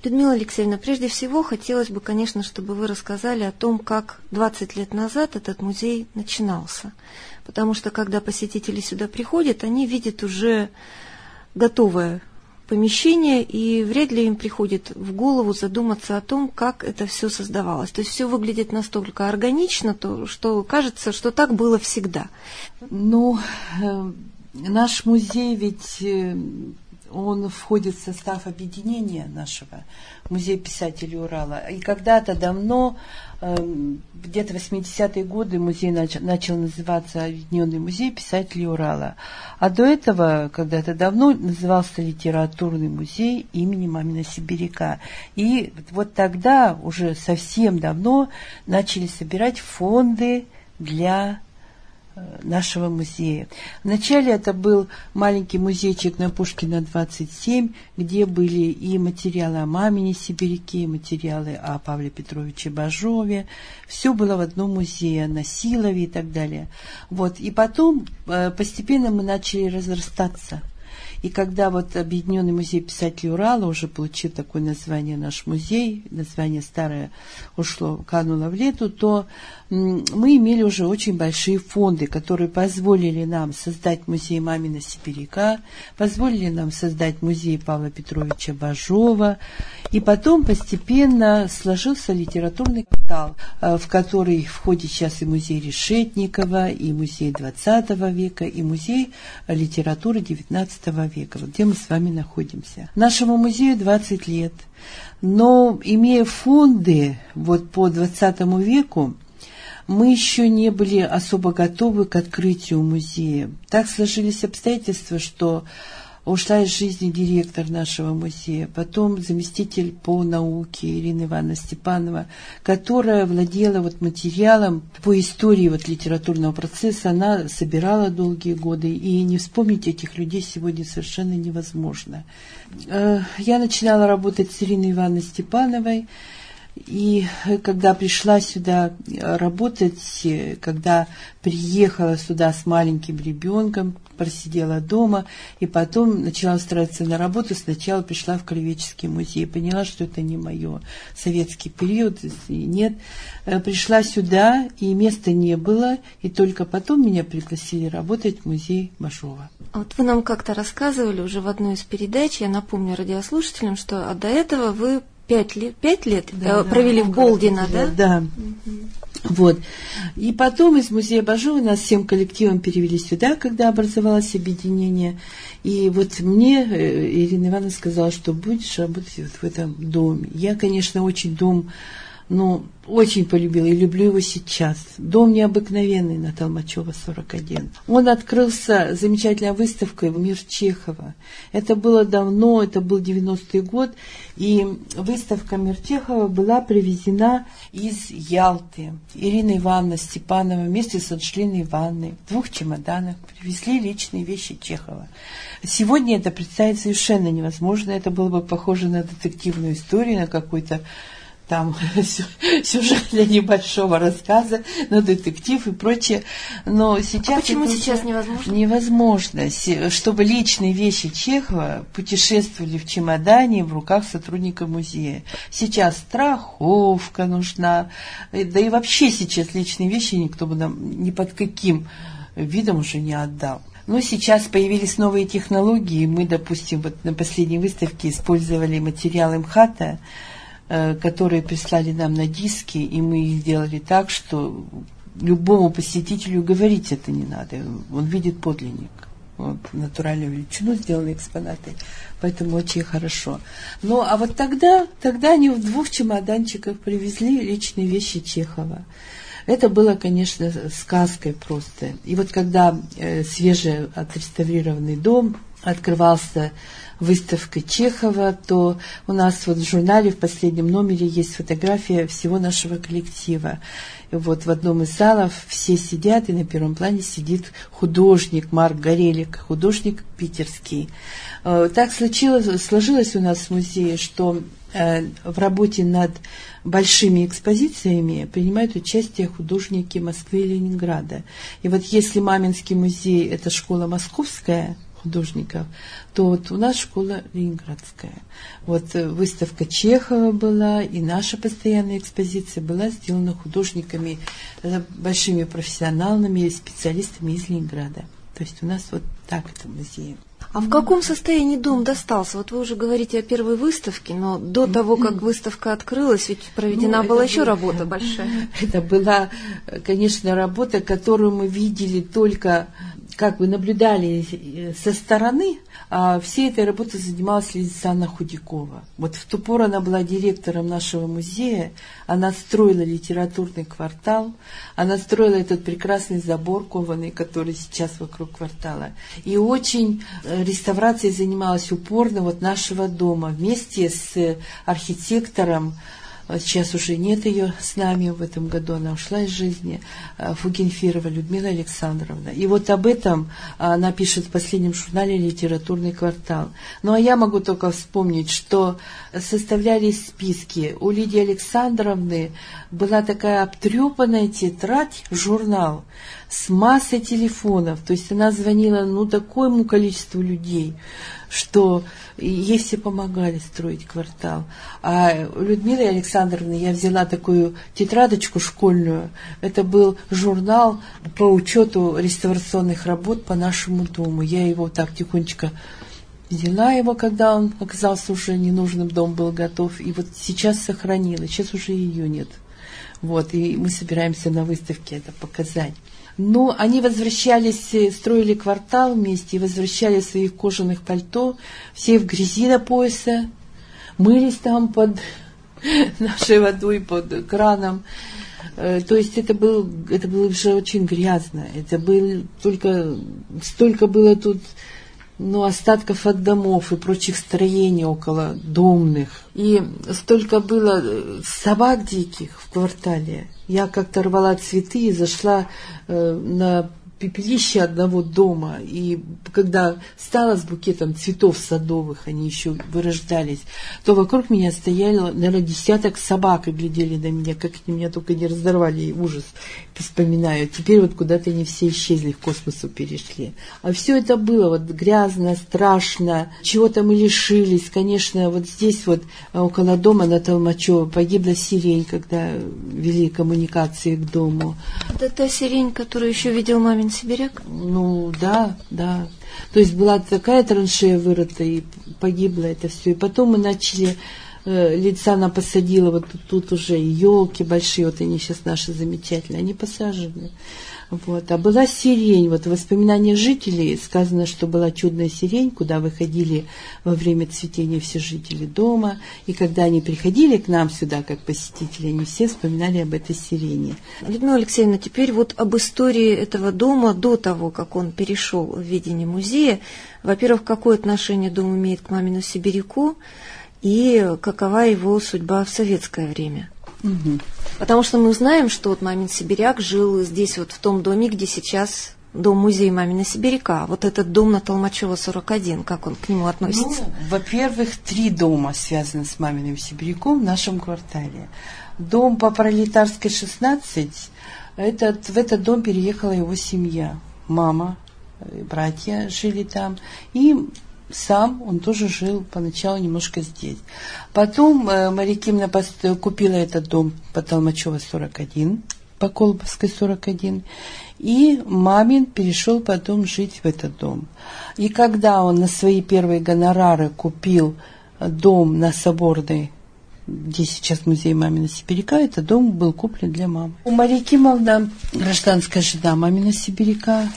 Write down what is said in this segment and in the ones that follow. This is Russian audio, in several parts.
Людмила Алексеевна, прежде всего хотелось бы, конечно, чтобы вы рассказали о том, как 20 лет назад этот музей начинался. Потому что, когда посетители сюда приходят, они видят уже готовое помещение, и вряд ли им приходит в голову задуматься о том, как это все создавалось. То есть все выглядит настолько органично, что кажется, что так было всегда. Ну, наш музей ведь... Он входит в состав объединения нашего, Музея писателей Урала. И когда-то давно, где-то в 80-е годы, музей начал называться Объединенный музей писателей Урала. А до этого, когда-то давно, назывался Литературный музей имени Мамина Сибиряка. И вот тогда, уже совсем давно, начали собирать фонды для нашего музея. Вначале это был маленький музейчик на Пушкина, 27, где были и материалы о Мамине Сибиряке, и материалы о Павле Петровиче Бажове. Все было в одном музее, на Силове и так далее. Вот. И потом постепенно мы начали разрастаться. И когда вот Объединенный музей писателей Урала уже получил такое название, наш музей, название старое кануло в лету, то мы имели уже очень большие фонды, которые позволили нам создать музей Мамина Сибиряка, позволили нам создать музей Павла Петровича Бажова. И потом постепенно сложился литературный квартал, в который входит сейчас и музей Решетникова, и музей XX века, и музей литературы XIX века, вот где мы с вами находимся. Нашему музею 20 лет, но имея фонды вот по XX веку, мы еще не были особо готовы к открытию музея. Так сложились обстоятельства, что ушла из жизни директор нашего музея, потом заместитель по науке Ирина Ивановна Степанова, которая владела вот материалом по истории вот литературного процесса. Она собирала долгие годы, и не вспомнить этих людей сегодня совершенно невозможно. Я начинала работать с Ириной Ивановной Степановой, и когда пришла сюда работать, когда приехала сюда с маленьким ребенком, просидела дома, и потом начала устраиваться на работу, сначала пришла в Краеведческий музей, поняла, что это не мое, советский период, нет. Пришла сюда, и места не было, и только потом меня пригласили работать в музей Бажова. Вот вы нам как-то рассказывали уже в одной из передач, я напомню радиослушателям, что до этого вы 5 лет провели в Болдино, да? Да. Угу. Вот. И потом из музея Бажова нас всем коллективом перевели сюда, когда образовалось объединение. И вот мне Ирина Ивановна сказала, что будешь работать вот в этом доме. Я, конечно, очень дом, очень полюбила и люблю его сейчас. Дом необыкновенный на Толмачева, 41. Он открылся замечательной выставкой в «Мир Чехова». Это было давно, это был 90-й год, и выставка «Мир Чехова» была привезена из Ялты. Ирина Ивановна Степанова вместе с Анжелиной Ивановной в 2 чемоданах привезли личные вещи Чехова. Сегодня это представить совершенно невозможно. Это было бы похоже на детективную историю, на какой-то там сюжет для небольшого рассказа, на детектив и прочее. Но сейчас... А почему сейчас невозможно? Невозможно, чтобы личные вещи Чехова путешествовали в чемодане в руках сотрудника музея. Сейчас страховка нужна, да и вообще сейчас личные вещи никто бы нам ни под каким видом уже не отдал. Но сейчас появились новые технологии. Мы, допустим, вот на последней выставке использовали материалы МХАТа, которые прислали нам на диски, и мы их сделали так, что любому посетителю говорить это не надо. Он видит подлинник. Вот, натуральную величину сделаны экспонаты. Поэтому очень хорошо. Ну, а вот тогда они в 2 чемоданчиках привезли личные вещи Чехова. Это было, конечно, сказкой просто. И вот когда свежий отреставрированный дом открывался выставкой Чехова, то у нас вот в журнале в последнем номере есть фотография всего нашего коллектива. И вот в одном из залов все сидят, и на первом плане сидит художник Марк Горелик, художник питерский. Так сложилось у нас в музее, что в работе над большими экспозициями принимают участие художники Москвы и Ленинграда. И вот если Маминский музей – это школа московская, художников, то вот у нас школа ленинградская. Вот выставка Чехова была, и наша постоянная экспозиция была сделана художниками, большими профессионалами, специалистами из Ленинграда. То есть у нас вот так это музей. А в каком состоянии дом достался? Вот вы уже говорите о первой выставке, но до того, как выставка открылась, ведь проведена была еще работа большая. Это была, конечно, работа, которую мы видели только, как бы наблюдали со стороны, а всей этой работой занималась Лидия Александровна Худякова. Вот в ту пору она была директором нашего музея, она строила литературный квартал, она строила этот прекрасный забор кованый, который сейчас вокруг квартала. И очень реставрацией занималась упорно вот нашего дома вместе с архитектором. Сейчас уже нет ее с нами, в этом году она ушла из жизни, Фугенфирова Людмила Александровна. И вот об этом она пишет в последнем журнале «Литературный квартал». Ну, а я могу только вспомнить, что составлялись списки. У Лидии Александровны была такая обтрепанная тетрадь, журнал, с массой телефонов. То есть она звонила, такому количеству людей, что ей все помогали строить квартал. А у Людмилы Александровны я взяла такую тетрадочку школьную. Это был журнал по учету реставрационных работ по нашему дому. Я его так тихонечко взяла его, когда он оказался уже ненужным, дом был готов. И вот сейчас сохранила. Сейчас уже ее нет. Вот, и мы собираемся на выставке это показать. Но они возвращались, строили квартал вместе, и возвращались в своих кожаных пальто, все в грязи до пояса, мылись там под нашей водой, под краном. То есть это было уже очень грязно. Это было столько было тут остатков от домов и прочих строений около домных. И столько было собак диких в квартале. Я как-то рвала цветы и зашла на пепелище одного дома. И когда стала с букетом цветов садовых, они еще вырождались, то вокруг меня стояло, наверное, десяток собак и глядели на меня, как они меня только не разорвали, и ужас вспоминаю. Теперь вот куда-то они все исчезли, в космосу перешли. А все это было вот грязно, страшно, чего-то мы лишились. Конечно, вот здесь вот около дома на Толмачева погибла сирень, когда вели коммуникации к дому. Это та сирень, которую еще видел мамин сибиряк? Да. То есть была такая траншея вырыта, и погибло это все. И потом мы начали, Лидия посадила вот тут уже елки большие, вот они сейчас наши замечательные, они посажены. Вот. А была сирень, вот в воспоминаниях жителей сказано, что была чудная сирень, куда выходили во время цветения все жители дома, и когда они приходили к нам сюда, как посетители, они все вспоминали об этой сирене. Людмила Алексеевна, теперь вот об истории этого дома до того, как он перешел в ведение музея. Во-первых, какое отношение дом имеет к мамину сибиряку, и какова его судьба в советское время? Угу. Потому что мы знаем, что вот мамин сибиряк жил здесь вот в том доме, где сейчас дом-музей мамина сибиряка. Вот этот дом на Толмачева 41, как он к нему относится? Во-первых, 3 дома связаны с маминым сибиряком в нашем квартале. Дом по Пролетарской 16, в этот дом переехала его семья. Мама, братья жили там, и сам он тоже жил поначалу немножко здесь. Потом Мария Кимовна купила этот дом по Толмачева 41, по Колбовской 41, и мамин перешел потом жить в этот дом. И когда он на свои первые гонорары купил дом на Соборной, где сейчас музей мамина сибиряка, этот дом был куплен для мамы. У Марии Кимовны, гражданская жена мамина сибиряка,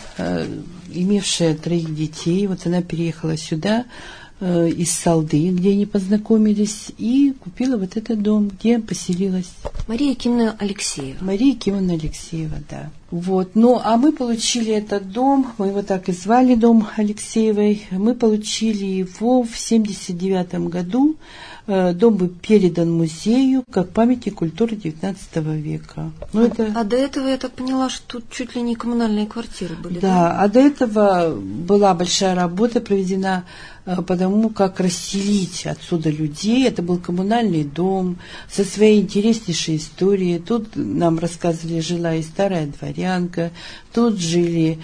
имевшая 3 детей, вот она переехала сюда из Салды, где они познакомились, и купила вот этот дом, где поселилась. Мария Кимовна Алексеева. Мария Кимовна Алексеева, да. Вот. А мы получили этот дом, мы его так и звали, дом Алексеевой, мы получили его в 1979 году. Дом был передан музею как памятник культуры XIX века. А до этого, я так поняла, что тут чуть ли не коммунальные квартиры были. Да, а до этого была большая работа проведена потому, как расселить отсюда людей. Это был коммунальный дом со своей интереснейшей истории. Тут нам рассказывали, жила и старая дворянка, тут жили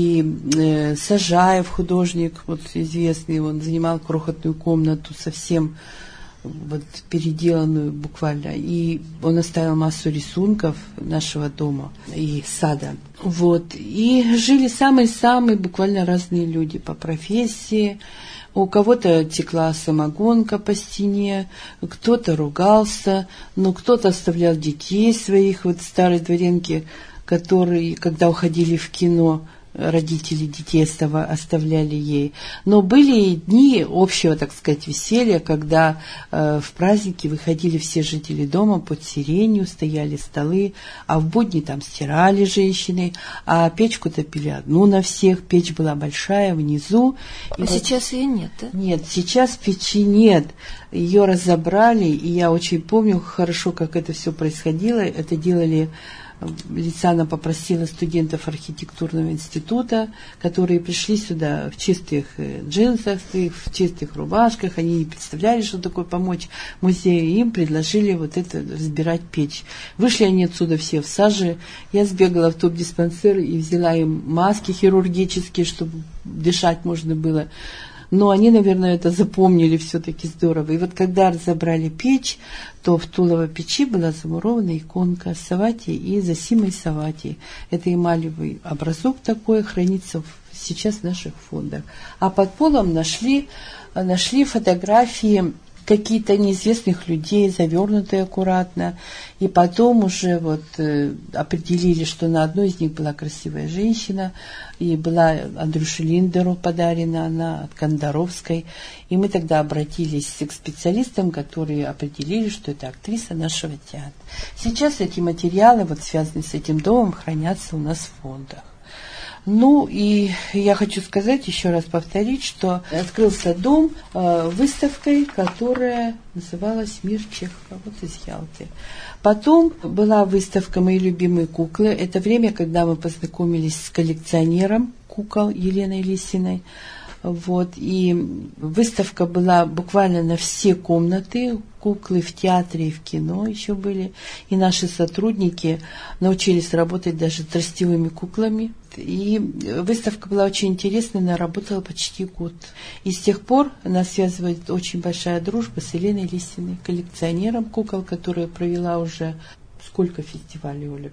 и Сажаев, художник, вот известный, он занимал крохотную комнату совсем вот переделанную буквально, и он оставил массу рисунков нашего дома и сада. Вот. И жили самые-самые буквально разные люди по профессии. У кого-то текла самогонка по стене, кто-то ругался, но кто-то оставлял детей своих, вот старой дворянки, которые, когда уходили в кино, родители детей оставляли ей. Но были и дни общего, так сказать, веселья, когда в праздники выходили все жители дома под сиренью, стояли столы, а в будни там стирали женщины, а печку топили одну на всех, печь была большая внизу. А сейчас ее нет, да? Нет, сейчас печи нет. Ее разобрали, и я очень помню хорошо, как это все происходило. Это делали... Лицана попросила студентов архитектурного института, которые пришли сюда в чистых джинсах, в чистых рубашках. Они не представляли, что такое помочь музею. Им предложили вот это разбирать печь. Вышли они отсюда все в саже. Я сбегала в топ-диспансер и взяла им маски хирургические, чтобы дышать можно было. Но они, наверное, это запомнили все-таки здорово. И вот когда разобрали печь, то в тулово печи была замурована иконка Савати и Зосимой Савати. Это эмалевый образок такой, хранится сейчас в наших фондах. А под полом нашли фотографии какие-то неизвестных людей, завернутые аккуратно. И потом уже вот определили, что на одной из них была красивая женщина, и была Андрюше Линдеру подарена она от Кандаровской. И мы тогда обратились к специалистам, которые определили, что это актриса нашего театра. Сейчас эти материалы, вот связанные с этим домом, хранятся у нас в фондах. Ну, и я хочу сказать, еще раз повторить, что открылся дом выставкой, которая называлась «Мир Чехова», вот из Ялты. Потом была выставка «Мои любимые куклы». Это время, когда мы познакомились с коллекционером кукол Еленой Лисиной. Вот, и выставка была буквально на все комнаты, куклы в театре и в кино еще были, и наши сотрудники научились работать даже тростевыми куклами. И выставка была очень интересная, она работала почти год. И с тех пор нас связывает очень большая дружба с Еленой Лисиной, коллекционером кукол, которая провела уже... Сколько фестивалей, Оля?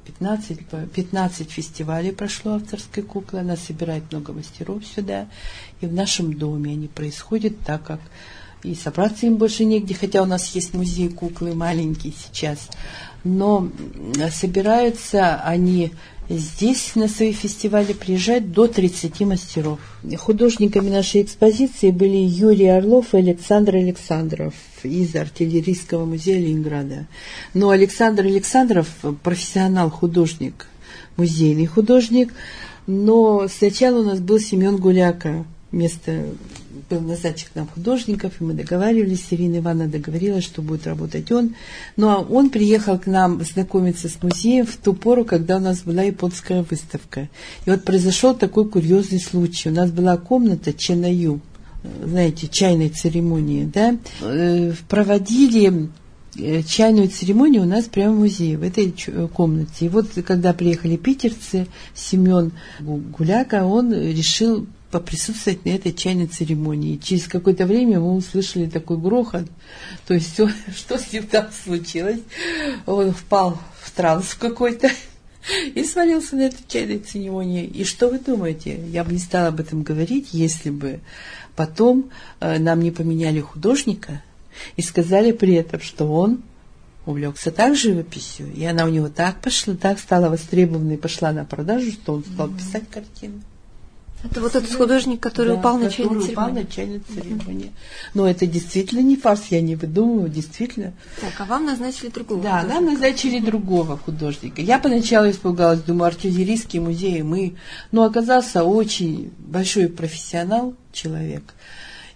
15 фестивалей прошло авторской куклы. Она собирает много мастеров сюда. И в нашем доме они происходят, так как и собраться им больше негде, хотя у нас есть музей куклы маленький сейчас. Но собираются они здесь на свои фестивали, приезжают до 30 мастеров. Художниками нашей экспозиции были Юрий Орлов и Александр Александров из артиллерийского музея Ленинграда. Но Александр Александров профессионал-художник, музейный художник, но сначала у нас был Семен Гуляка, был назначен к нам художников, и мы договаривались, Ирина Ивановна договорилась, что будет работать он. Но он приехал к нам знакомиться с музеем в ту пору, когда у нас была японская выставка. И вот произошел такой курьезный случай. У нас была комната Ченаю, знаете, чайной церемонии, да, проводили чайную церемонию у нас прямо в музее, в этой комнате. И вот, когда приехали питерцы, Семен Гуляка, он решил поприсутствовать на этой чайной церемонии. Через какое-то время мы услышали такой грохот, то есть что с ним там случилось? Он впал в транс какой-то и свалился на этой чайной церемонии. И что вы думаете? Я бы не стала об этом говорить, если бы потом нам не поменяли художника и сказали при этом, что он увлекся так живописью, и она у него так пошла, так стала востребованной, пошла на продажу, что он стал писать картины. Это вот этот художник, который упал на чайной церемонии. Упал на чайной церемонии. Но это действительно не фарс, я не выдумываю, действительно. Так, а вам назначили другого художника? Да, нам назначили другого художника. Я поначалу испугалась, думаю, артиллерийский музей, но оказался очень большой профессионал человек.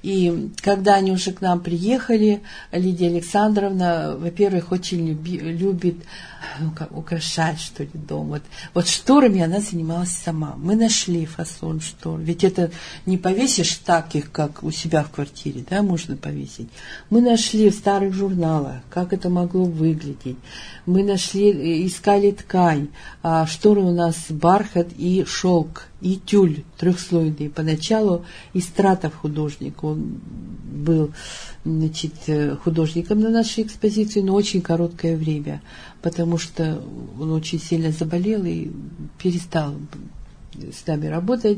И когда они уже к нам приехали, Лидия Александровна, во-первых, очень любит украшать, что ли, дом. Вот шторами она занималась сама. Мы нашли фасон штор. Ведь это не повесишь так их, как у себя в квартире, да, можно повесить. Мы нашли в старых журналах, как это могло выглядеть. Мы искали ткань. А шторы у нас бархат и шелк, и тюль трехслойный. Поначалу Истратов художник, он был, значит, художником на нашей экспозиции, но очень короткое время, потому что он очень сильно заболел и перестал с нами работать,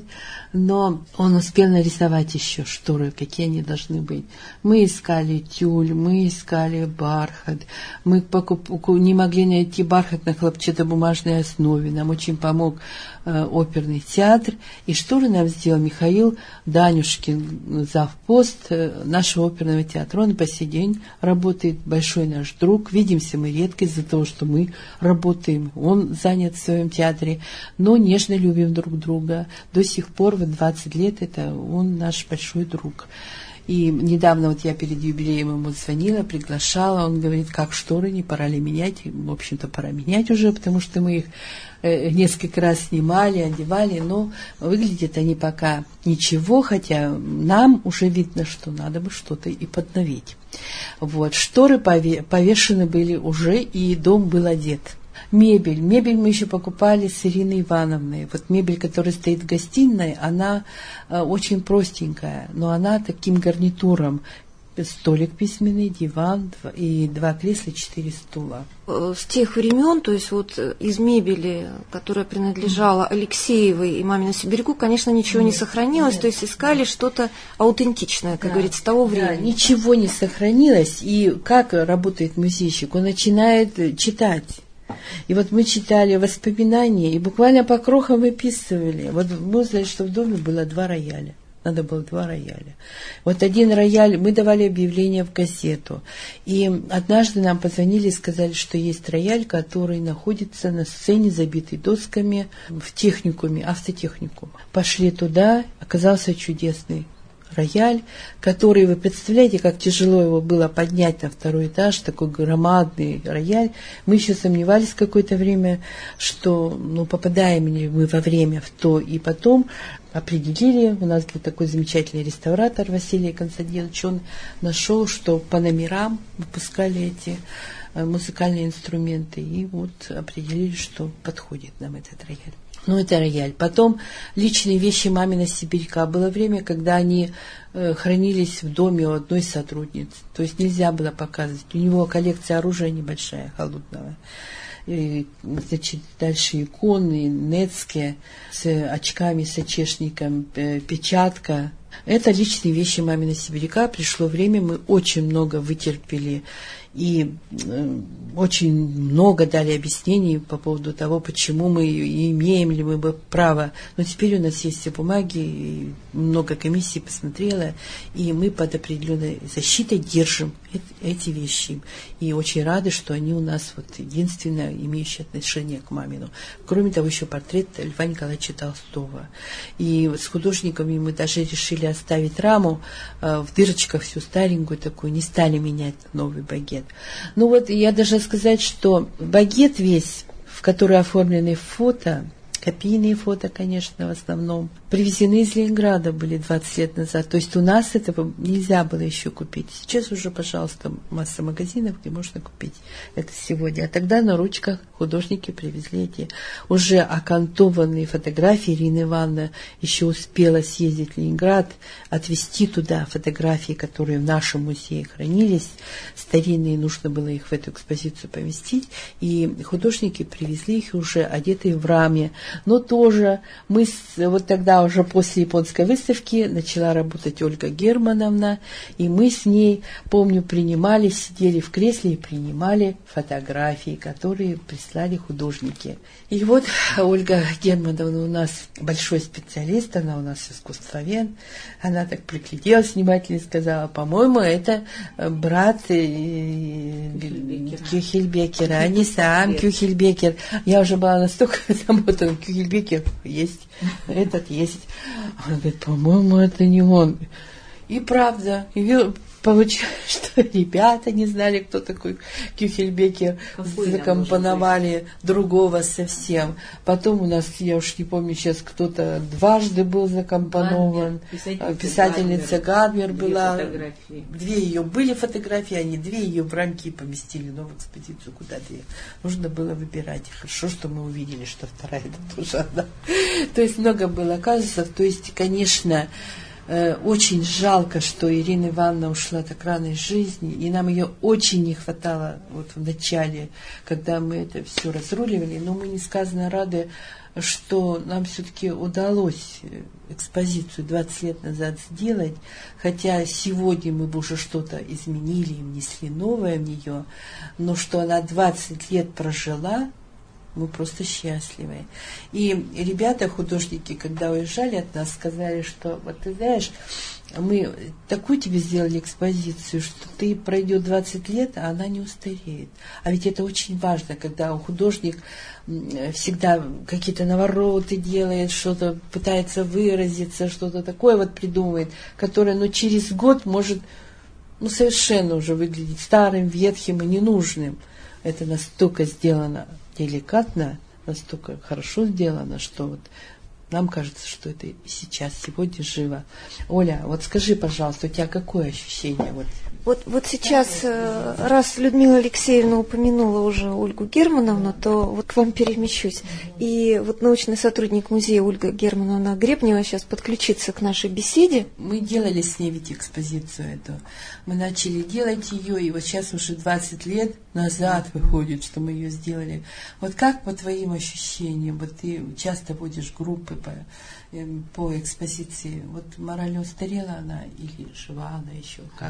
но он успел нарисовать еще шторы, какие они должны быть. Мы искали тюль, мы искали бархат, мы не могли найти бархат на хлопчатобумажной основе, нам очень помог оперный театр, и шторы нам сделал Михаил Данюшкин, завпост нашего оперного театра. Он по сей день работает, большой наш друг, видимся мы редко из-за того, что мы работаем, он занят в своем театре, но нежно любим друг друга. До сих пор, 20 лет, это он наш большой друг. И недавно вот я перед юбилеем ему звонила, приглашала, он говорит, как шторы, не пора ли менять? В общем-то, пора менять уже, потому что мы их несколько раз снимали, одевали, но выглядят они пока ничего, хотя нам уже видно, что надо бы что-то и подновить. Вот, шторы повешены были уже, и дом был одет. Мебель мы еще покупали с Ириной Ивановной. Вот мебель, которая стоит в гостиной, она очень простенькая, но она таким гарнитуром. Столик письменный, диван и 2 кресла, 4 стула. С тех времен, то есть вот из мебели, которая принадлежала Алексеевой и мамину Сибиряку, конечно, ничего не сохранилось, то есть искали что-то аутентичное, как говорится, с того времени. Да, ничего не сохранилось, и как работает музейщик? Он начинает читать. И вот мы читали воспоминания и буквально по крохам выписывали. Вот мы узнали, что в доме было 2 рояля. Надо было 2 рояля. Вот один рояль, мы давали объявление в газету. И однажды нам позвонили и сказали, что есть рояль, который находится на сцене, забитый досками, в техникуме, автотехникум. Пошли туда, оказался чудесный рояль, который, вы представляете, как тяжело его было поднять на 2-й этаж, такой громадный рояль. Мы еще сомневались какое-то время, что попадаем ли мы во время в то, и потом определили, у нас был такой замечательный реставратор Василий Константинович, он нашел, что по номерам выпускали эти музыкальные инструменты, и вот определили, что подходит нам этот рояль. Это рояль. Потом личные вещи мамина Сибиряка. Было время, когда они хранились в доме у одной сотрудницы. То есть нельзя было показывать. У него коллекция оружия небольшая, холодного. И, значит, дальше иконы, нецкие, с очками, с очешником, печатка. Это личные вещи мамина Сибиряка. Пришло время, мы очень много вытерпели и очень много дали объяснений по поводу того, почему мы имеем ли мы право. Но теперь у нас есть все бумаги, и много комиссий посмотрела, и мы под определенной защитой держим эти вещи. И очень рады, что они у нас вот единственно имеющие отношение к мамину. Кроме того, еще портрет Льва Николаевича Толстого. И с художниками мы даже решили оставить раму в дырочках всю старенькую такую, не стали менять на новый багет. Я должна сказать, что багет весь, в который оформлены фото, копийные фото, конечно, в основном, привезены из Ленинграда были 20 лет назад. То есть у нас этого нельзя было еще купить. Сейчас уже, пожалуйста, масса магазинов, где можно купить это сегодня. А тогда на ручках художники привезли эти уже окантованные фотографии. Ирина Ивановна еще успела съездить в Ленинград, отвезти туда фотографии, которые в нашем музее хранились. Старинные, нужно было их в эту экспозицию поместить. И художники привезли их уже одетые в раме. Но тоже мы вот тогда уже после японской выставки начала работать Ольга Германовна, и мы с ней, помню, сидели в кресле и принимали фотографии, которые прислали художники. И вот Ольга Германовна у нас большой специалист, она у нас искусствовед, она так пригляделась внимательно и сказала, по-моему, это брат Кюхельбекера, а не сам Кюхельбекер. Я уже была настолько замотана, Кюхельбекер есть, этот есть. Она говорит, по-моему, это не он. И правда, получилось, что ребята не знали, кто такой Кюхельбекер, закомпоновали другого совсем. Потом у нас, я уж не помню сейчас, кто-то дважды был закомпонован. Писательница Гадмер была. Две ее были фотографии, они две ее в рамки поместили, но в экспозицию куда-то нужно было выбирать. Хорошо, что мы увидели, что вторая это тоже она. То есть много было казусов. То есть, конечно, очень жалко, что Ирина Ивановна ушла так рано из жизни, и нам ее очень не хватало вот в начале, когда мы это все разруливали, но мы несказанно рады, что нам все-таки удалось экспозицию 20 лет назад сделать, хотя сегодня мы бы уже что-то изменили, внесли новое в нее, но что она 20 лет прожила, мы просто счастливы. И ребята, художники, когда уезжали от нас, сказали, что вот ты знаешь, мы такую тебе сделали экспозицию, что ты пройдет 20 лет, а она не устареет. А ведь это очень важно, когда художник всегда какие-то навороты делает, что-то пытается выразиться, что-то такое вот придумывает, которое, через год может, совершенно уже выглядеть старым, ветхим и ненужным. Это настолько сделано деликатно, настолько хорошо сделано, что вот нам кажется, что это сейчас, сегодня живо. Оля, вот скажи, пожалуйста, у тебя какое ощущение? Вот сейчас, раз Людмила Алексеевна упомянула уже Ольгу Германовну, то вот к вам перемещусь. И вот научный сотрудник музея Ольга Германовна Гребнева сейчас подключится к нашей беседе. Мы делали с ней ведь экспозицию эту. Мы начали делать ее, и вот сейчас уже 20 лет назад выходит, что мы ее сделали. Вот как по твоим ощущениям, вот ты часто водишь группы по экспозиции, вот морально устарела она или жива она еще? Как?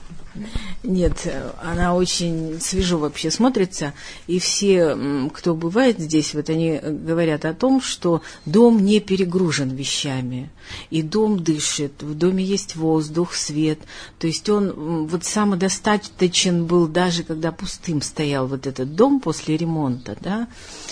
Нет, она очень свежо вообще смотрится, и все, кто бывает здесь, вот они говорят о том, что дом не перегружен вещами, и дом дышит, в доме есть воздух, свет, то есть он вот самодостаточен был даже когда пустым стоял вот этот дом после ремонта, да.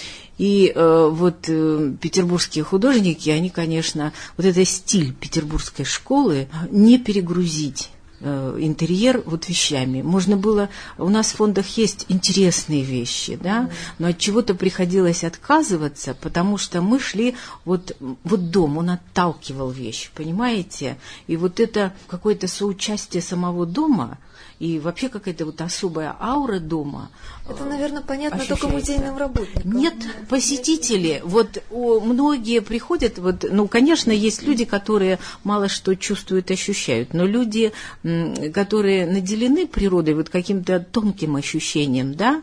И петербургские художники, они, конечно, вот этот стиль петербургской школы не перегрузить интерьер вещами. Можно было... У нас в фондах есть интересные вещи, да, но от чего-то приходилось отказываться, потому что мы шли... Вот дом, он отталкивал вещь, понимаете? И вот это какое-то соучастие самого дома... И вообще какая-то особая аура дома. Это, наверное, понятно только музейным работникам. Нет, посетители, многие приходят, конечно, есть люди, которые мало что чувствуют, ощущают, но люди, которые наделены природой, каким-то тонким ощущением, да,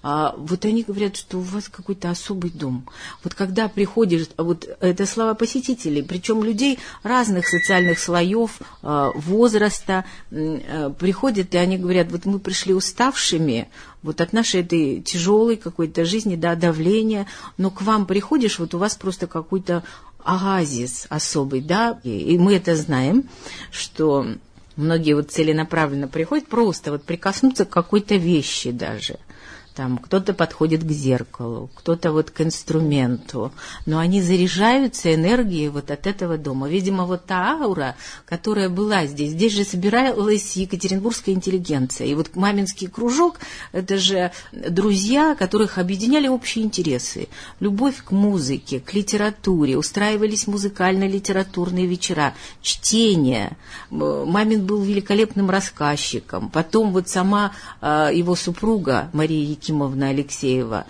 они говорят, что у вас какой-то особый дом. Когда приходишь, это слова посетителей, причем людей разных социальных слоев, возраста, приходят, и они говорят, мы пришли уставшими, от нашей этой тяжелой какой-то жизни, да, давления, но к вам приходишь, у вас просто какой-то оазис особый, да, и мы это знаем, что многие целенаправленно приходят просто прикоснуться к какой-то вещи даже. Там кто-то подходит к зеркалу, кто-то к инструменту, но они заряжаются энергией от этого дома. Видимо, та аура, которая была здесь же собиралась екатеринбургская интеллигенция. И Маминский кружок, это же друзья, которых объединяли общие интересы. Любовь к музыке, к литературе, устраивались музыкально-литературные вечера, чтение. Мамин был великолепным рассказчиком. Потом сама его супруга Мария Якимовна Алексеева,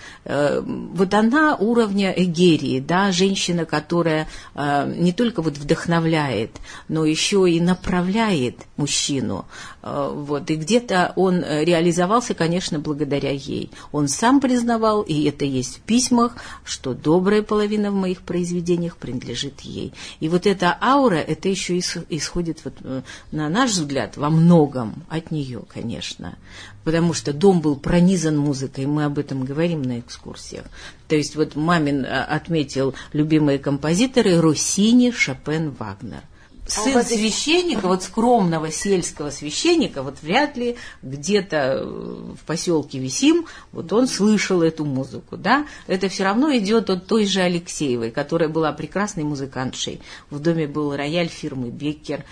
она уровня эгерии, да, женщина, которая не только вдохновляет, но еще и направляет мужчину. И где-то он реализовался, конечно, благодаря ей. Он сам признавал, и это есть в письмах, что добрая половина в моих произведениях принадлежит ей. И эта аура, это еще исходит, на наш взгляд, во многом от нее, конечно. Потому что дом был пронизан музыкой, мы об этом говорим на экскурсиях. То есть Мамин отметил любимые композиторы Россини, Шопен, Вагнер. сын священника, вот скромного сельского священника, вот вряд ли где-то в поселке Висим, вот он слышал эту музыку, да. Это все равно идет от той же Алексеевой, которая была прекрасной музыкантшей. В доме был рояль фирмы Беккер,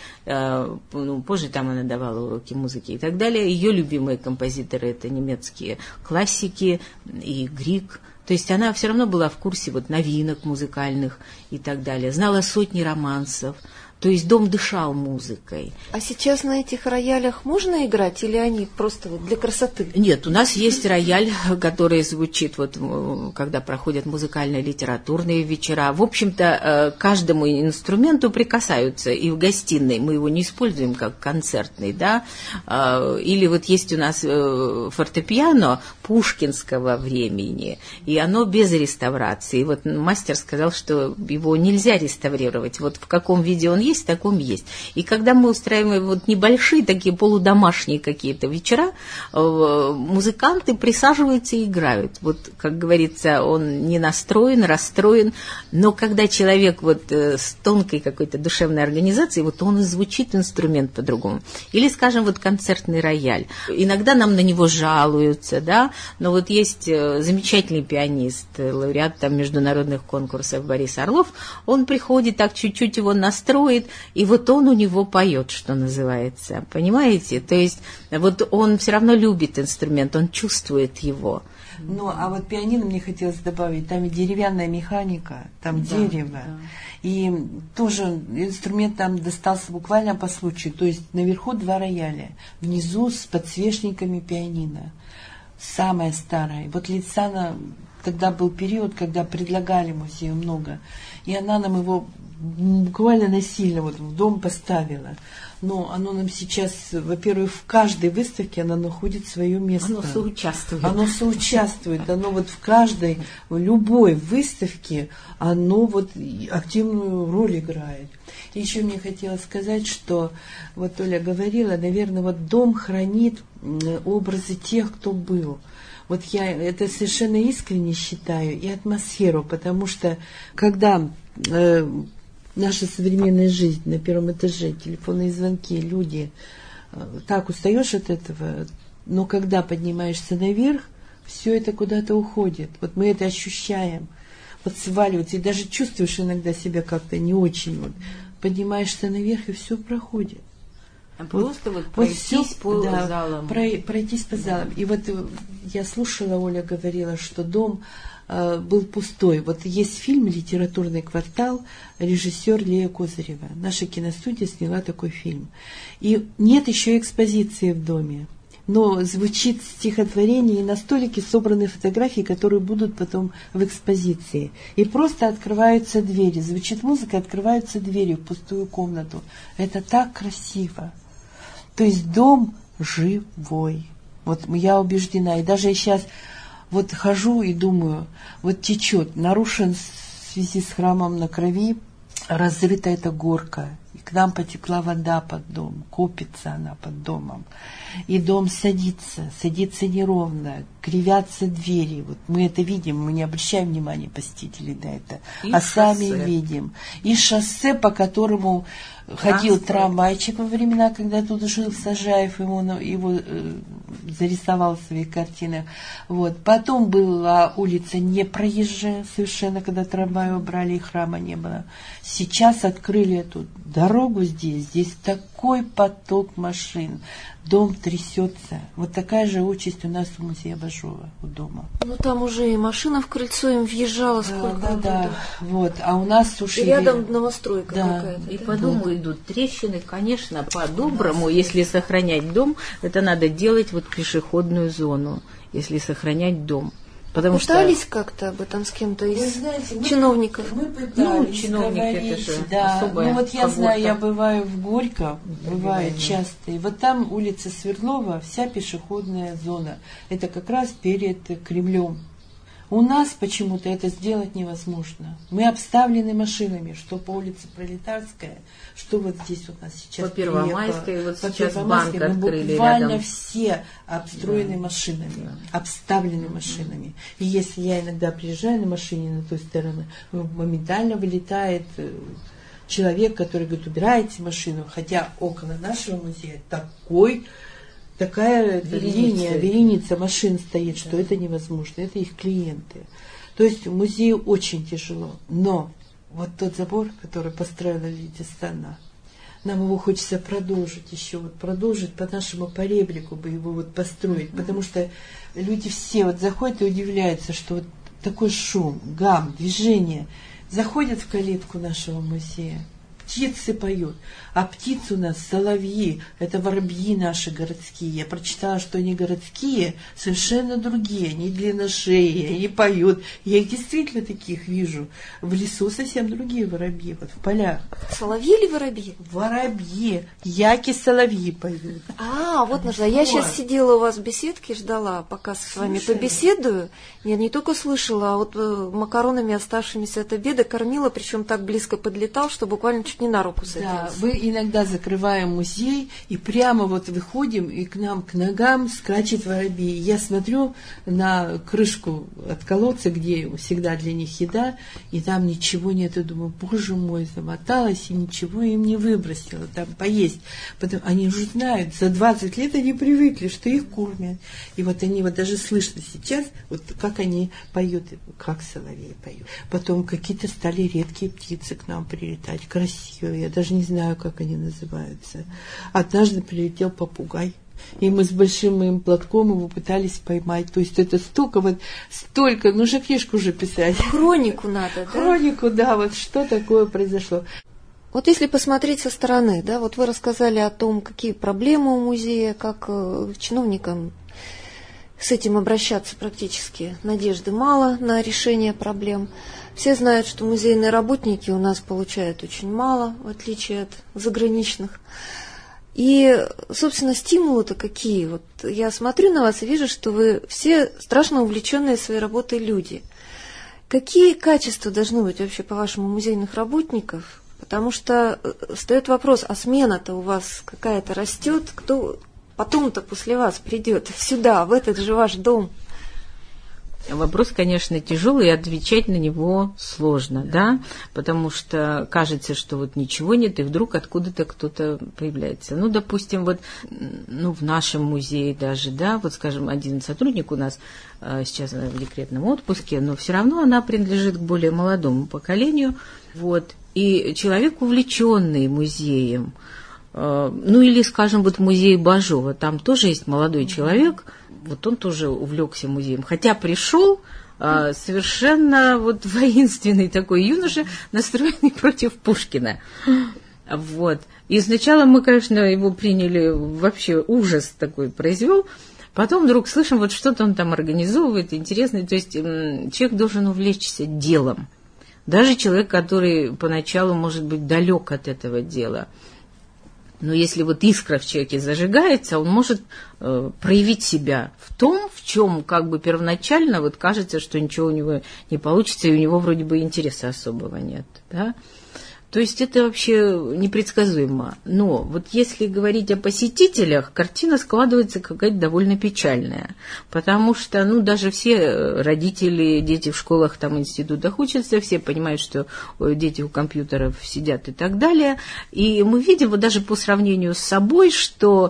позже там она давала уроки музыки и так далее. Ее любимые композиторы — это немецкие классики и Грик. То есть она все равно была в курсе вот новинок музыкальных и так далее, знала сотни романсов. То есть дом дышал музыкой. А сейчас на этих роялях можно играть или они просто вот для красоты? Нет, у нас есть рояль, который звучит, вот, когда проходят музыкальные литературные вечера. В общем-то, к каждому инструменту прикасаются. И в гостиной мы его не используем как концертный, да. Или вот есть у нас фортепиано пушкинского времени, и оно без реставрации. И вот мастер сказал, что его нельзя реставрировать. Вот в каком виде он есть, в таком есть. И когда мы устраиваем вот небольшие такие полудомашние какие-то вечера, музыканты присаживаются и играют. Вот, как говорится, он не настроен, расстроен, но когда человек вот с тонкой какой-то душевной организацией, вот он и звучит инструмент по-другому. Или, скажем, вот концертный рояль. Иногда нам на него жалуются, да, но вот есть замечательный пианист, лауреат там международных конкурсов Борис Орлов, он приходит, так чуть-чуть его настроит, и вот он у него поет, что называется, понимаете? То есть вот он все равно любит инструмент, он чувствует его. Ну, а вот пианино мне хотелось добавить, там и деревянная механика, там дерево, да. И тоже инструмент там достался буквально по случаю, то есть наверху 2 рояля, внизу с подсвечниками пианино, самое старое. Вот Литсана, тогда был период, когда предлагали музею много, и она нам его буквально насильно вот в дом поставила. Но оно нам сейчас, во-первых, в каждой выставке оно находит свое место. Оно соучаствует. Оно соучаствует. Оно вот в каждой, в любой выставке, оно вот активную роль играет. И еще мне хотелось сказать, что вот Оля говорила, наверное, вот дом хранит образы тех, кто был. Вот я это совершенно искренне считаю, и атмосферу, потому что когда наша современная жизнь на первом этаже, телефонные звонки, люди, так устаешь от этого, но когда поднимаешься наверх, все это куда-то уходит. Вот мы это ощущаем, вот сваливается, и даже чувствуешь иногда себя как-то не очень. Вот. Поднимаешься наверх, и все проходит. Просто вот пройтись по залам. Пройтись по залам. И вот я слушала, Оля говорила, что дом был пустой. Вот есть фильм «Литературный квартал», режиссер Лея Козырева. Наша киностудия сняла такой фильм. И нет еще экспозиции в доме. Но звучит стихотворение, и на столике собраны фотографии, которые будут потом в экспозиции. И просто открываются двери. Звучит музыка, открываются двери в пустую комнату. Это так красиво. То есть дом живой. Вот я убеждена. И даже сейчас вот хожу и думаю, вот течет, нарушен в связи с храмом на Крови, разрыта эта горка. И к нам потекла вода под дом, копится она под домом. И дом садится неровно, кривятся двери. Вот мы это видим, мы не обращаем внимания посетителей на это, и сами видим. И шоссе, по которому ходил трамвайчик во времена, когда тут жил Сажаев, его зарисовал в своих картинах. Вот. Потом была улица непроезжая совершенно, когда трамвай убрали и храма не было. Сейчас открыли эту дорогу здесь такой поток машин. Дом трясется. Вот такая же участь у нас в музее Бажова, у дома. Ну, там уже и машина в крыльцо им въезжала сколько. Да. Вот. А у нас уж и рядом новостройка какая-то. И по дому идут трещины, конечно, по-доброму, если сохранять дом, это надо делать вот пешеходную зону, если сохранять дом. Потому пытались как-то об этом с кем-то из чиновников? Мы пытались чиновники это же особая. Ну вот я знаю, я бываю в Горько, бываю часто, и вот там улица Свердлова, вся пешеходная зона. Это как раз перед Кремлем. У нас почему-то это сделать невозможно. Мы обставлены машинами, что по улице Пролетарская, что вот здесь у нас сейчас. По Первомайской, вот сейчас банк открыли буквально рядом. Все обстроены машинами, обставлены машинами. И если я иногда приезжаю на машине на той стороне, моментально вылетает человек, который говорит, убирайте машину, хотя около нашего музея такая вереница машин стоит, что это невозможно, это их клиенты. То есть музею очень тяжело, но вот тот забор, который построила Лидия Стана, нам его хочется продолжить еще, продолжить по нашему поребрику бы его построить, потому что люди все заходят и удивляются, что такой шум, гам, движение, заходят в калитку нашего музея, птицы поют, а птицы у нас соловьи, это воробьи наши городские. Я прочитала, что они городские, совершенно другие, они длинношеи, они поют. Я их действительно таких вижу. В лесу совсем другие воробьи, в полях. Соловьи или воробьи? Воробьи, яки-соловьи поют. Нужно. Я сейчас сидела у вас в беседке, ждала, пока с вами побеседую. Я не только слышала, а макаронами, оставшимися от обеда, кормила, причем так близко подлетал, что буквально чуть не на руку садился. Да, мы иногда закрываем музей, и прямо выходим, и к нам, к ногам скачет воробей. Я смотрю на крышку от колодца, где всегда для них еда, и там ничего нет. И думаю, боже мой, замоталась, и ничего им не выбросила там поесть. Они уже знают, за 20 лет они привыкли, что их кормят. И они даже слышно сейчас, как они поют, как соловей поют. Потом какие-то стали редкие птицы к нам прилетать, красивые. Я даже не знаю, как они называются. Однажды прилетел попугай. И мы с большим моим платком его пытались поймать. То есть это столько, нужно книжку уже писать. Хронику надо, да? Хронику, да, что такое произошло. Если посмотреть со стороны, да, вы рассказали о том, какие проблемы у музея, как чиновникам с этим обращаться практически надежды мало на решение проблем. Все знают, что музейные работники у нас получают очень мало, в отличие от заграничных. И, собственно, стимулы-то какие? Я смотрю на вас и вижу, что вы все страшно увлеченные своей работой люди. Какие качества должны быть вообще, по-вашему, у музейных работников? Потому что встает вопрос, а смена-то у вас какая-то растет? Кто потом-то после вас придет сюда, в этот же ваш дом? Вопрос, конечно, тяжелый, и отвечать на него сложно, да, потому что кажется, что ничего нет, и вдруг откуда-то кто-то появляется. Допустим, в нашем музее даже, да, скажем, один сотрудник у нас сейчас в декретном отпуске, но все равно она принадлежит к более молодому поколению, и человек, увлеченный музеем, или, скажем, музей Бажова, там тоже есть молодой человек, он тоже увлекся музеем, хотя пришел совершенно воинственный такой юноша, настроенный против Пушкина. И сначала мы, конечно, его приняли, вообще ужас такой произвел, потом вдруг слышим, что-то он там организовывает, интересное, то есть человек должен увлечься делом, даже человек, который поначалу может быть далек от этого дела. Но если искра в человеке зажигается, он может проявить себя в том, в чем первоначально кажется, что ничего у него не получится, и у него вроде бы интереса особого нет. Да? То есть это вообще непредсказуемо. Но если говорить о посетителях, картина складывается какая-то довольно печальная. Потому что, даже все родители, дети в школах, институтах учатся, все понимают, что дети у компьютеров сидят и так далее. И мы видим, даже по сравнению с собой, что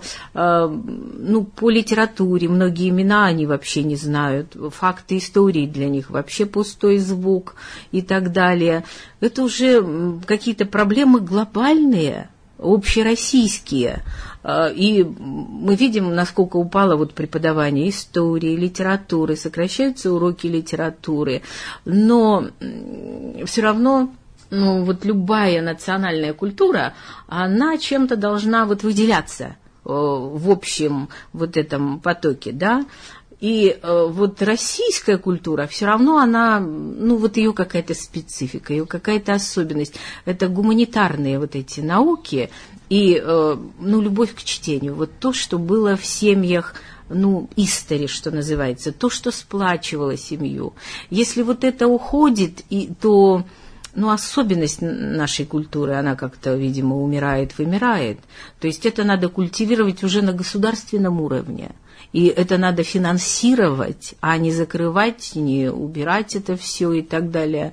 по литературе многие имена они вообще не знают, факты истории для них вообще пустой звук и так далее. Это уже какие-то проблемы глобальные, общероссийские. И мы видим, насколько упало преподавание истории, литературы, сокращаются уроки литературы. Но все равно любая национальная культура, она чем-то должна выделяться в общем этом потоке, да. И российская культура, все равно она, ее какая-то специфика, ее какая-то особенность. Это гуманитарные эти науки и, любовь к чтению. То, что было в семьях, истори, что называется, то, что сплачивало семью. Если это уходит, то... особенность нашей культуры, она как-то, видимо, умирает, вымирает. То есть это надо культивировать уже на государственном уровне. И это надо финансировать, а не закрывать, не убирать это все и так далее.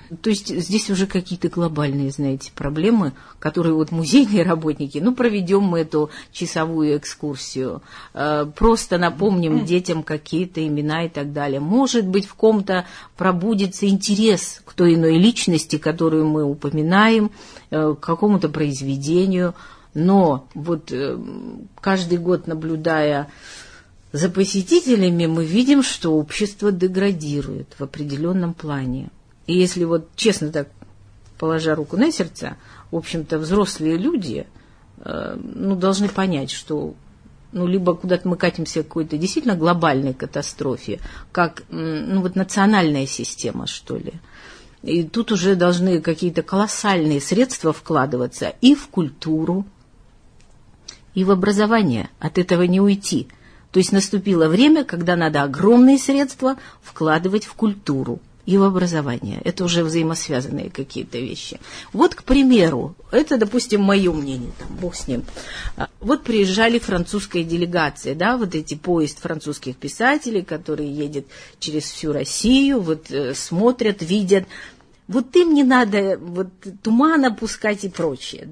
То есть здесь уже какие-то глобальные, знаете, проблемы, которые вот музейные работники, проведем мы эту часовую экскурсию, просто напомним детям какие-то имена и так далее. Может быть, в ком-то пробудится интерес к той иной личности, которую мы упоминаем, к какому-то произведению, но вот каждый год, наблюдая за посетителями, мы видим, что общество деградирует в определенном плане. И если вот честно так, положа руку на сердце, в общем-то, взрослые люди, должны понять, что, либо куда-то мы катимся к какой-то действительно глобальной катастрофе, как, национальная система, что ли. И тут уже должны какие-то колоссальные средства вкладываться и в культуру, и в образование. От этого не уйти. То есть наступило время, когда надо огромные средства вкладывать в культуру и в образование. Это уже взаимосвязанные какие-то вещи. Вот, к примеру, это, допустим, мое мнение, бог с ним. Вот приезжали французская делегация, вот эти поезд французских писателей, который едет через всю Россию, вот смотрят, видят. Вот им не надо туман опускать и прочее,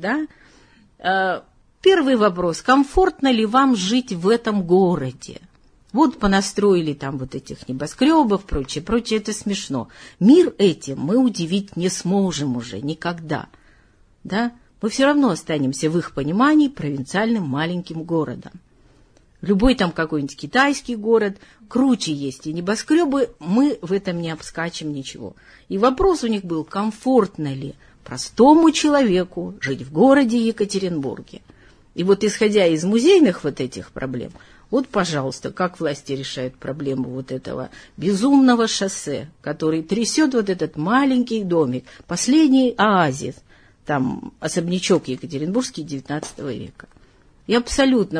Первый вопрос. Комфортно ли вам жить в этом городе? Вот понастроили там вот этих небоскребов, прочее, это смешно. Мир этим мы удивить не сможем уже никогда. Мы все равно останемся в их понимании провинциальным маленьким городом. Любой там какой-нибудь китайский город, круче есть и небоскребы, мы в этом не обскачем ничего. И вопрос у них был, комфортно ли простому человеку жить в городе Екатеринбурге. И вот исходя из музейных вот этих проблем, вот, пожалуйста, как власти решают проблему вот этого безумного шоссе, который трясет вот этот маленький домик, последний оазис, там особнячок екатеринбургский XIX века. И абсолютно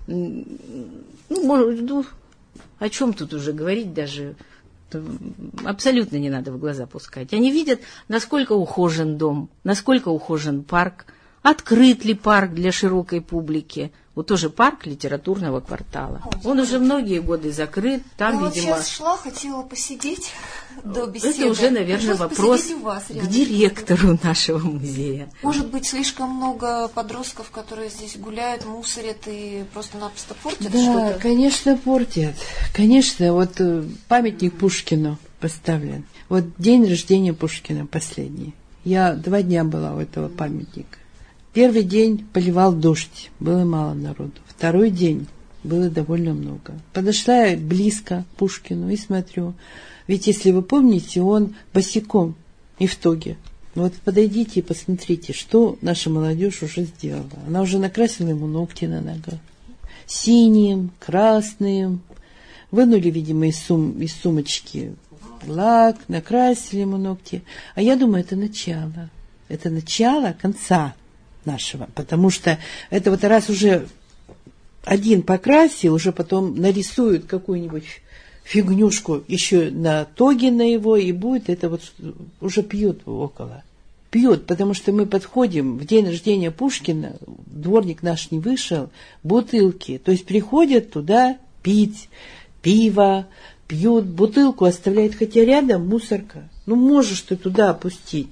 о чем тут уже говорить даже, абсолютно не надо в глаза пускать. Они видят, насколько ухожен дом, насколько ухожен парк, открыт ли парк для широкой публики. Вот тоже парк литературного квартала. Он уже многие годы закрыт. Там, я видимо, сейчас шла, хотела посидеть до беседы. Это уже, наверное, вопрос к директору нашего музея. Может быть, слишком много подростков, которые здесь гуляют, мусорят и просто-напросто портят что-то? Да, конечно, портят. Конечно, вот памятник Пушкину поставлен. Вот день рождения Пушкина последний. Я 2 дня была у этого памятника. Первый день поливал дождь, было мало народу. Второй день было довольно много. Подошла я близко к Пушкину и смотрю. Ведь, если вы помните, он босиком и в тоге. Вот подойдите и посмотрите, что наша молодежь уже сделала. Она уже накрасила ему ногти на ногах. Синим, красным. Вынули, видимо, из сумочки лак, накрасили ему ногти. А я думаю, это начало. Это начало конца нашего, потому что это вот раз уже один покрасил, уже потом нарисуют какую-нибудь фигнюшку еще на тоге на его, и будет это вот уже пьют около. Пьют, потому что мы подходим в день рождения Пушкина, дворник наш не вышел, бутылки, то есть приходят туда пить пиво, пьют, бутылку оставляют, хотя рядом мусорка. Можешь ты туда опустить.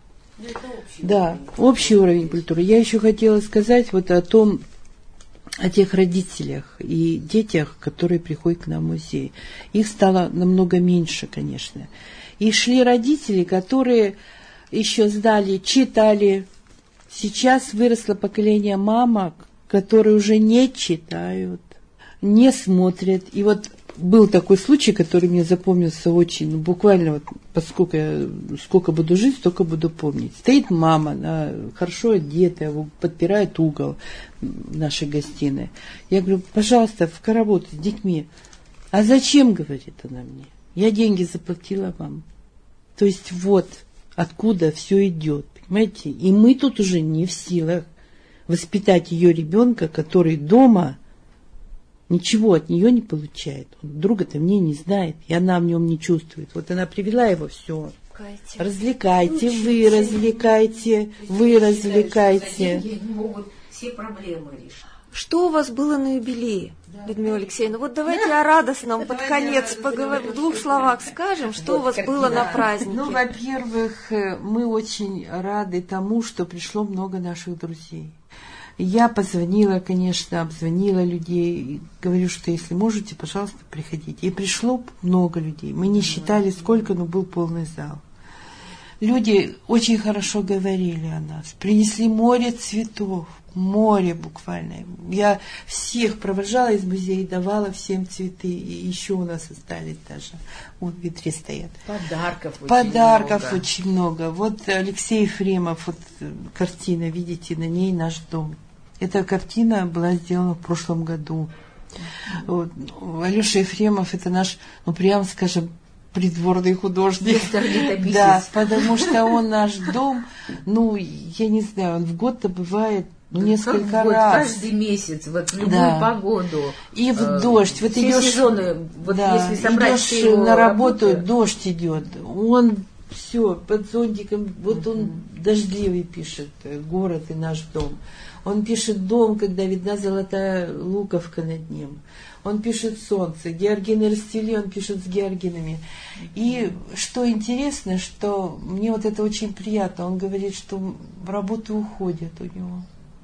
Да, общий уровень культуры. Я еще хотела сказать вот о тех родителях и детях, которые приходят к нам в музей. Их стало намного меньше, конечно. И шли родители, которые еще сдали, читали. Сейчас выросло поколение мамок, которые уже не читают, не смотрят. И вот был такой случай, который мне запомнился очень, буквально вот, поскольку я сколько буду жить, столько буду помнить. Стоит мама, она хорошо одетая, подпирает угол нашей гостиной. Я говорю, пожалуйста, в хоровод с детьми. А зачем, говорит она мне? Я деньги заплатила вам. То есть вот откуда все идет, понимаете? И мы тут уже не в силах воспитать ее ребенка, который дома ничего от нее не получает. Он друга-то мне не знает, и она в нем не чувствует. Вот она привела его, все. Развлекайте, вы развлекайте, вы развлекайте. Деньги могут все проблемы решить. Что у вас было на юбилее, Людмила Алексеевна? Вот давайте о радостном под конец поговорим, в 2 словах скажем, что у вас было на празднике. Ну, во-первых, мы очень рады тому, что пришло много наших друзей. Я позвонила, конечно, обзвонила людей, говорю, что если можете, пожалуйста, приходите. И пришло много людей. Мы не считали, сколько, но был полный зал. Люди очень хорошо говорили о нас, принесли море цветов, море буквально. Я всех провожала из музея и давала всем цветы. И еще у нас остались даже. Вот в ветре стоят. Подарков очень много. Вот Алексей Ефремов, вот картина, видите, на ней наш дом. Эта картина была сделана в прошлом году. Вот. Алеша Ефремов, это наш, ну прямо скажем, придворный художник. Да, потому что он наш дом, ну, я не знаю, он в год-то бывает несколько раз. Каждый месяц, вот в любую погоду. И в дождь. Вот все идешь, сезоны, вот если собрать идешь на работу, дождь идет. Он все под зонтиком, вот он дождливый пишет, город и наш дом. Он пишет дом, когда видна золотая луковка над ним. Он пишет солнце. Георгины расцвели, он пишет с георгинами. И что интересно, что мне вот это очень приятно. Он говорит, что работы уходят у него.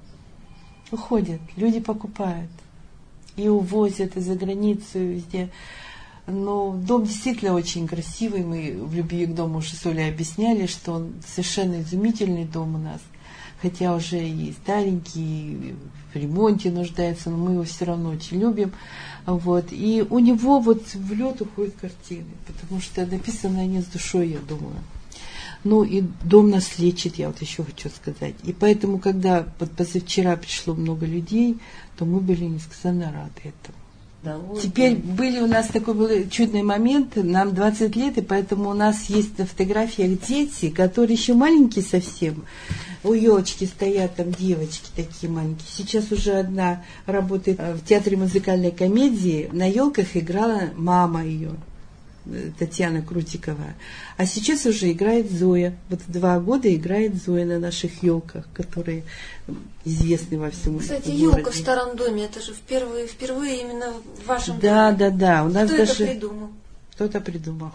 Уходят. Люди покупают. И увозят и за границу, и везде. Но дом действительно очень красивый. Мы в «Любви к дому» уже с Олей объясняли, что он совершенно изумительный дом у нас. Хотя уже и старенький, и в ремонте нуждается, но мы его все равно очень любим. Вот. И у него вот в лед уходят картины, потому что написаны они с душой, я думаю. Ну и дом нас лечит, я вот еще хочу сказать. И поэтому, когда вот позавчера пришло много людей, то мы были несказанно рады этому. Да, вот. Теперь были у нас такой был чудный момент, нам 20 лет, и поэтому у нас есть на фотографиях дети, которые еще маленькие совсем. У елочки стоят там девочки такие маленькие. Сейчас уже одна работает в театре музыкальной комедии. На елках играла мама ее, Татьяна Крутикова. А сейчас уже играет Зоя. Вот 2 года играет Зоя на наших елках, которые известны во всем городе. Кстати, елка в старом доме, это же впервые именно в вашем доме. Да. У нас Кто даже... это придумал? Кто-то придумал.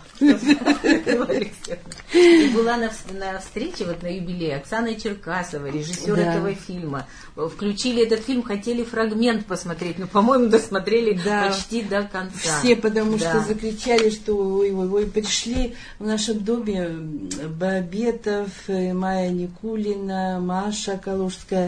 И была на встрече, вот на юбилее, Оксана Черкасова, режиссер этого фильма. Включили этот фильм, хотели фрагмент посмотреть, но, по-моему, досмотрели почти до конца. Все, потому что закричали, что ой, пришли в нашем доме Бабетов, Майя Никулина, Маша Калужская,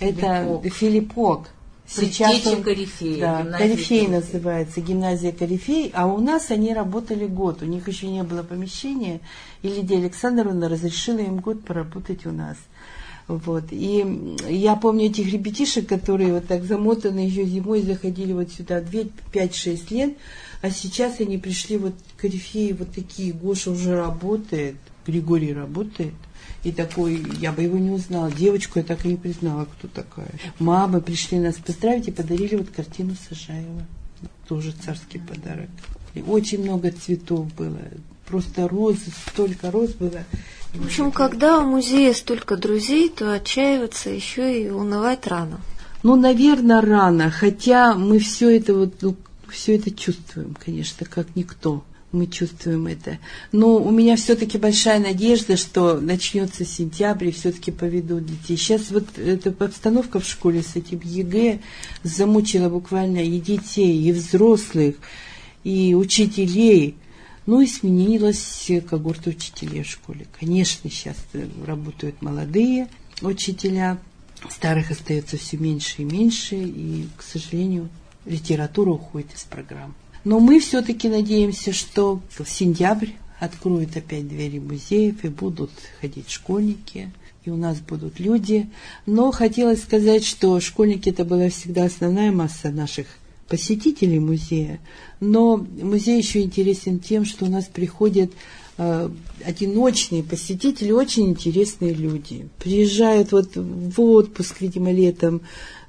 это Филиппок. Сейчас Корифей. Да, Корифей называется, гимназия Корифей, а у нас они работали год, у них еще не было помещения, и Лидия Александровна разрешила им год поработать у нас. Вот. И я помню этих ребятишек, которые вот так замотаны еще зимой, заходили вот сюда 5-6 лет, а сейчас они пришли вот Корифеи вот такие, Гоша уже работает, Григорий работает. И такой, я бы его не узнала. Девочку я так и не признала, кто такая. Мамы пришли нас поздравить и подарили вот картину Сажаева. Тоже царский подарок. И очень много цветов было. Просто розы, столько роз было. В общем, когда у музея столько друзей, то отчаиваться еще и унывать рано. Ну, наверное, рано. Хотя мы все это все это чувствуем, конечно, как никто. Мы чувствуем это. Но у меня все-таки большая надежда, что начнется сентябрь, и все-таки поведут детей. Сейчас вот эта обстановка в школе с этим ЕГЭ замучила буквально и детей, и взрослых, и учителей. Ну и сменилась когорта учителей в школе. Конечно, сейчас работают молодые учителя, старых остается все меньше и меньше, и, к сожалению, литература уходит из программ. Но мы все-таки надеемся, что в сентябрь откроют опять двери музеев, и будут ходить школьники, и у нас будут люди. Но хотелось сказать, что школьники – это была всегда основная масса наших посетителей музея. Но музей еще интересен тем, что у нас приходят одиночные посетители, очень интересные люди. Приезжают вот в отпуск, видимо, летом,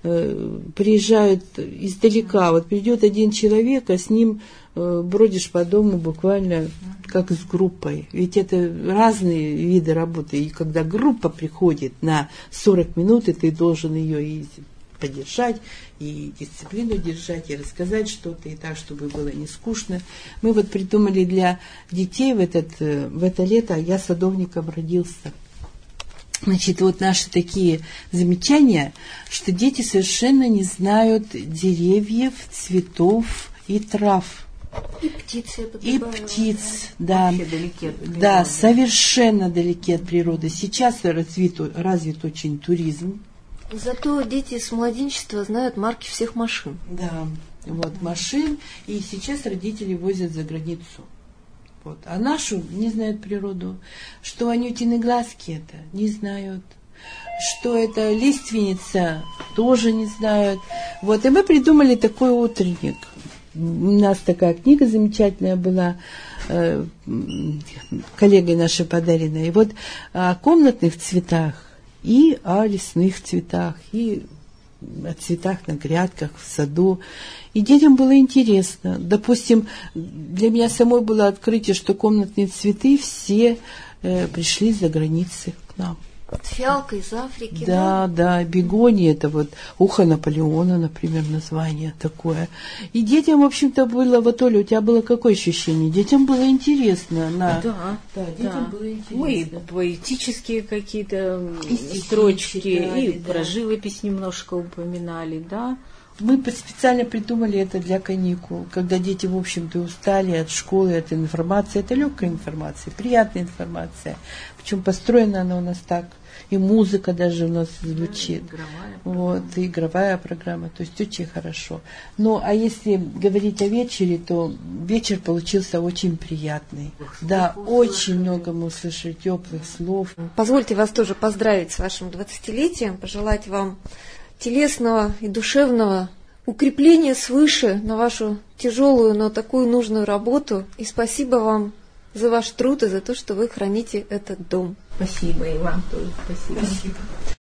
приезжают издалека. Вот придет один человек, а с ним бродишь по дому буквально как с группой. Ведь это разные виды работы. И когда группа приходит на 40 минут, и ты должен ее и поддержать, и дисциплину держать, и рассказать что-то, и так, чтобы было не скучно. Мы вот придумали для детей в это лето, я садовником родился. Значит, вот наши такие замечания, что дети совершенно не знают деревьев, цветов и трав. И птицы. И птиц, да. Да, совершенно далеки от природы. Сейчас развит очень туризм. Зато дети с младенчества знают марки всех машин. Да, вот машин. И сейчас родители возят за границу. Вот. А нашу не знают природу. Что анютины глазки это, не знают. Что это лиственница, тоже не знают. Вот. И мы придумали такой утренник. У нас такая книга замечательная была, коллегой нашей подаренной. И вот о комнатных цветах и о лесных цветах, и о цветах на грядках, в саду. И детям было интересно. Допустим, для меня самой было открытие, что комнатные цветы все пришли за границы к нам. Фиалка из Африки. Да, бегония, это вот ухо Наполеона, например, название такое. И детям, в общем-то, было, вот, Оля, у тебя было какое ощущение? Детям было интересно. Детям было интересно. Мы поэтические какие-то строчки, да, и про живопись немножко упоминали, да. Мы специально придумали это для каникул, когда дети, в общем-то, устали от школы, от информации. Это легкая информация, приятная информация. Причем построена она у нас так. И музыка даже у нас звучит. Игровая программа. То есть очень хорошо. Ну, а если говорить о вечере, то вечер получился очень приятный. Да, очень много мы услышали теплых слов. Позвольте вас тоже поздравить с вашим 20-летием, пожелать вам телесного и душевного укрепления свыше на вашу тяжелую, но такую нужную работу. И спасибо вам за ваш труд и за то, что вы храните этот дом. Спасибо, и вам тоже спасибо.